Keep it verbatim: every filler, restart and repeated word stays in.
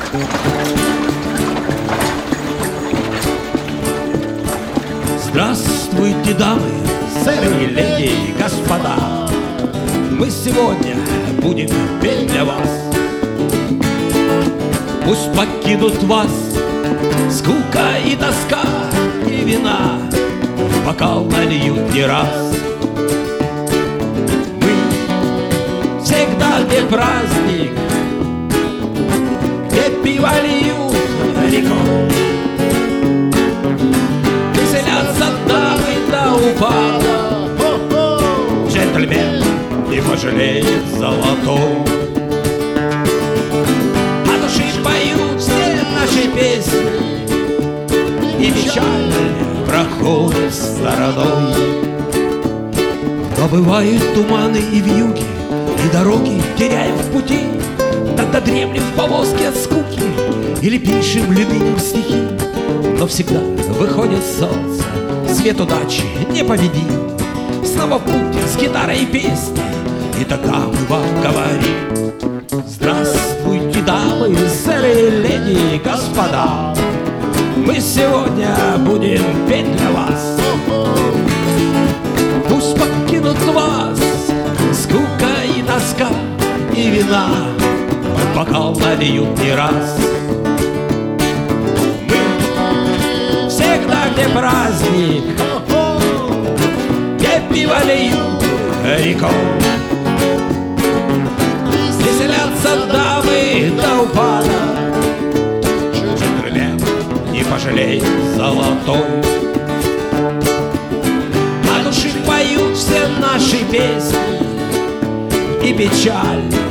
Здравствуйте, дамы, сэры, леди, господа. Мы сегодня будем петь для вас. Пусть покинут вас скука и тоска, и вина в бокал нальют не раз. Мы всегда, где праздник, где пиво льют рекой, веселятся дамы до упада. Джентльмен не пожалеет золотой. От души поют все наши песни, и печаль проходит стороной. Но бывают туманы и вьюги, и дороги теряем в пути. Тогда дремлем в повозке от скуки или пишем любимым стихи. Но всегда выходит солнце, свет удачи не победит. Снова в путь с гитарой и песней, и тогда мы вам говорим: здравствуйте, дамы, сэры, леди, господа. Мы сегодня будем петь для вас. Пусть покинут вас скука и тоска, и вина в бокал нальют не раз. Мы всегда, где праздник, где пиво льют рекой, веселятся дамы до упада. Джентльмен не пожалеет золотой. От души поют все наши песни, и печаль